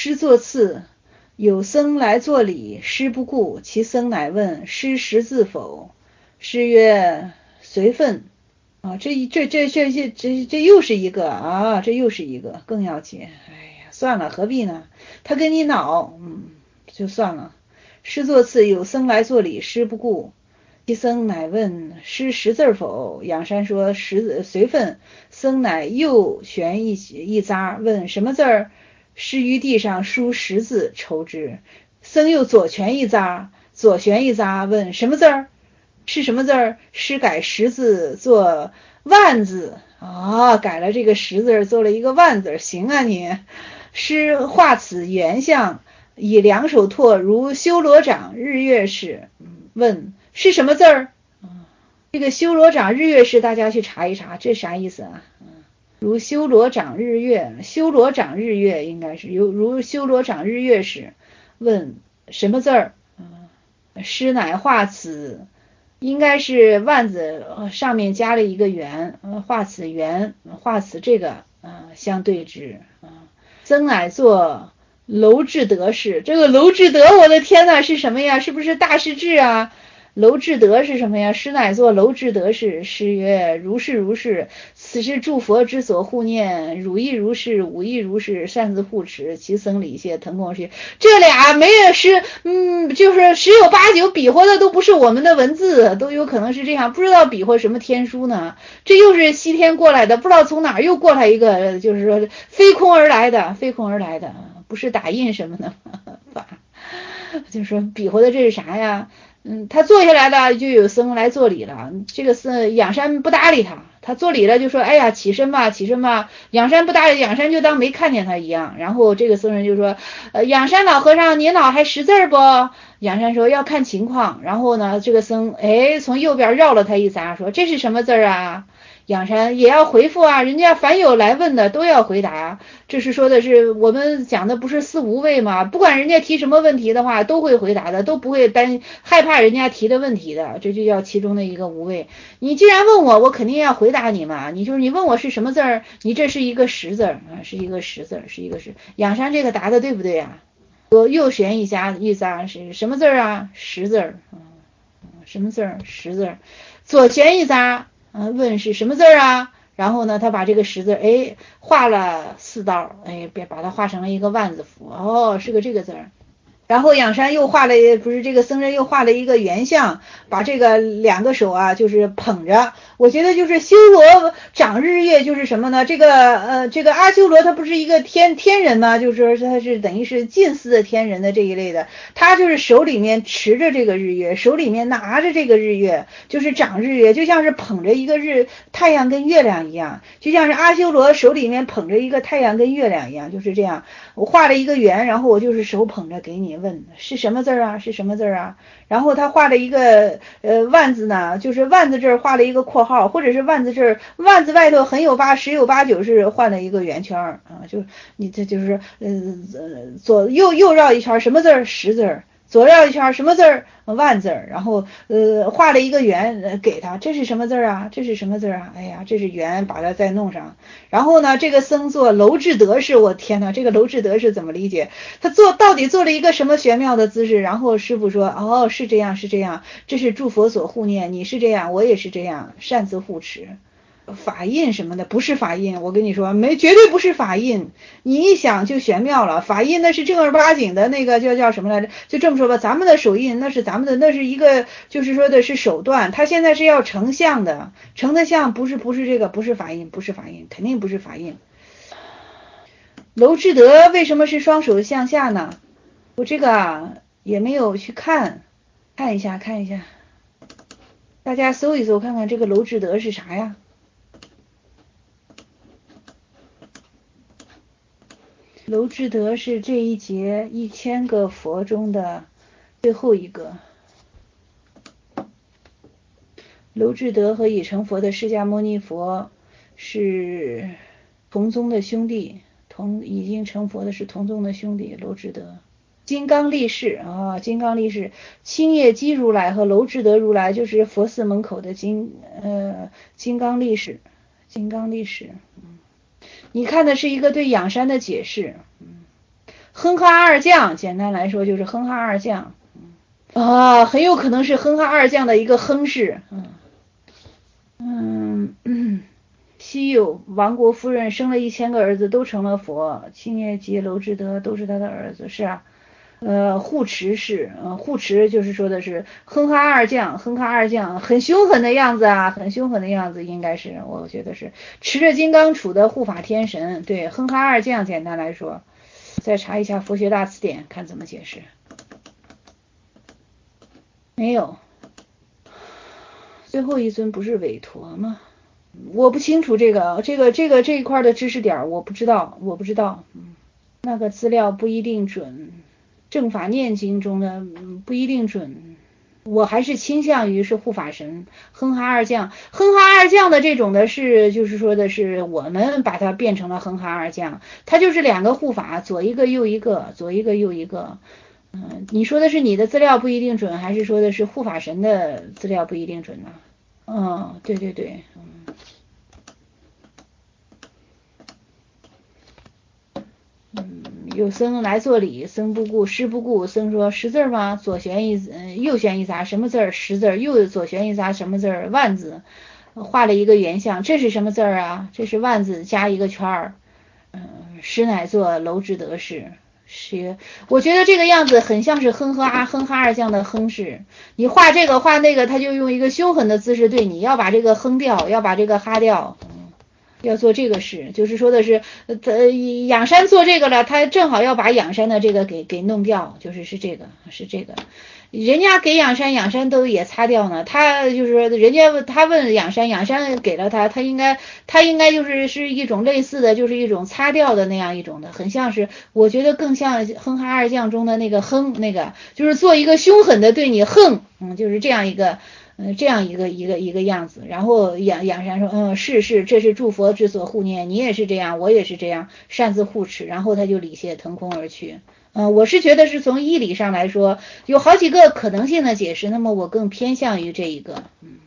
师作次，有僧来作礼，师不顾，其僧乃问：师识字否？师曰：随分。这又是一个啊，这又是一个更要紧。哎呀，算了，何必呢？他跟你恼，就算了。师作次，有僧来作礼，师不顾，其僧乃问：师识字否？仰山说：识，随分。僧乃右旋一匝，问：什么字儿？师于地上书识字，抽之。僧又左旋一匝，问：什么字儿？是什么字儿？师改识字做万字改了这个识字做了一个万字。行啊你。师画此原相，以两手托如修罗掌日月式。问：是什么字儿？这个修罗掌日月式大家去查一查，这啥意思啊？如修罗掌日月，修罗掌日月应该是如修罗掌日月式。问什么字儿？师乃画此，应该是万字上面加了一个圆，画此圆，画此这个相对之。僧乃作楼至德式。这个楼至德，我的天哪，是什么呀？是不是大势至啊？楼至德是什么呀？师乃作楼至德式。师曰：如是如是，此是诸佛之所护念，汝亦如是，吾亦如是，擅自护持。其僧礼谢，腾空而去。这俩没有是就是十有八九比划的都不是我们的文字，都有可能是这样，不知道比划什么天书呢。这又是西天过来的，不知道从哪儿又过来一个，就是说飞空而来的，不是打印什么的就是说比划的这是啥呀？他坐下来了，就有僧来作礼了。这个僧仰山不搭理他，他作礼了就说：哎呀，起身吧，起身吧。仰山不搭理，仰山就当没看见他一样。然后这个僧人就说：仰山老和尚，您老还识字不？仰山说：要看情况。然后呢，这个僧从右边绕了他一匝，说：这是什么字啊？仰山也要回复啊，人家凡有来问的都要回答。这是说的是我们讲的不是四无畏吗？不管人家提什么问题的话，都会回答的，都不会害怕人家提的问题的，这就叫其中的一个无畏。你既然问我，我肯定要回答你嘛。你问我是什么字儿，你这是一个识字是一个识字，是一个识。仰山这个答的对不对啊？右旋一匝是什么字啊？识字什么字？识字。左旋一匝问是什么字啊？然后呢，他把这个识字画了4道，别把它画成了一个万字符。是个这个字儿。然后仰山又画了，不是这个僧人又画了一个圆相，把这个2个手就是捧着。我觉得就是修罗掌日月就是什么呢？这个阿修罗他不是一个天人吗？就是说他是等于是近似的天人的这一类的，他就是手里面持着这个日月，手里面拿着这个日月，就是掌日月，就像是捧着一个太阳跟月亮一样，就像是阿修罗手里面捧着一个太阳跟月亮一样，就是这样。我画了一个圆，然后我就是手捧着给你问是什么字啊？是什么字啊？然后他画了一个万字呢，就是万字这儿画了一个括号，或者是万字这儿万字外头十有八九是换了一个圆圈就是你这就是左右绕一圈什么字儿？识字。左绕一圈什么字儿？万字。然后画了一个圆给他，这是什么字啊？这是什么字啊？哎呀，这是圆，把它再弄上。然后呢，这个僧做楼至德式，我天哪，这个楼至德是怎么理解？他到底做了一个什么玄妙的姿势？然后师父说：是这样，是这样，这是诸佛所护念，你是这样，我也是这样，擅自护持。法印什么的不是法印，我跟你说绝对不是法印，你一想就玄妙了。法印那是正儿八经的那个叫什么来着？就这么说吧，咱们的手印那是咱们的，那是一个就是说的是手段，他现在是要成像的，成的像不是这个，不是法印，肯定不是法印。楼至德为什么是双手向下呢？我这个也没有去看一下，大家搜一搜看看这个楼至德是啥呀？楼至德是这一节1000个佛中的最后一个。楼至德和已成佛的释迦牟尼佛是同宗的兄弟，已经成佛的是同宗的兄弟。楼至德金刚力士金刚力士青叶基如来和楼至德如来就是佛寺门口的金刚力士。你看的是一个对仰山的解释。 哼哈二将，简单来说就是哼哈二将。很有可能是哼哈二将的一个哼氏。西有亡国夫人生了1000个儿子，都成了佛。青叶及娄智德都是他的儿子，是啊。护持是，护持就是说的是哼哈二将，哼哈二将很凶狠的样子啊，很凶狠的样子，应该是，我觉得是持着金刚杵的护法天神。对，哼哈二将，简单来说，再查一下佛学大词典，看怎么解释。没有，最后一尊不是韦陀吗？我不清楚这一块的知识点，我不知道。那个资料不一定准，正法念经中的不一定准。我还是倾向于是护法神哼哈二将。哼哈二将的这种的是，就是说的是我们把它变成了哼哈二将，它就是2个护法，左一个右一个，左一个右一个。你说的是你的资料不一定准，还是说的是护法神的资料不一定准呢？对对对。有僧来作礼，僧不顾，师不顾。僧说识字吗？左旋一右旋一匝，什么字？识字。右左旋一匝，什么字？万字。画了一个圆象，这是什么字啊？这是万字加一个圈儿。师乃作娄智德氏。是，我觉得这个样子很像是哼哈二将的哼氏。你画这个画那个，他就用一个凶狠的姿势对你，要把这个哼掉，要把这个哈掉。要做这个事，就是说的是，仰山做这个了，他正好要把仰山的这个给弄掉，是这个。人家给仰山都也擦掉呢，他就是说，人家他问仰山给了他应该是一种类似的，就是一种擦掉的那样一种的，很像是，我觉得更像哼哈二将中的那个哼，那个就是做一个凶狠的对你哼，就是这样一个。这样一个样子，然后仰山说，是，这是诸佛之所护念，你也是这样，我也是这样，擅自护持，然后他就礼谢腾空而去。我是觉得是从义理上来说，有好几个可能性的解释，那么我更偏向于这一个。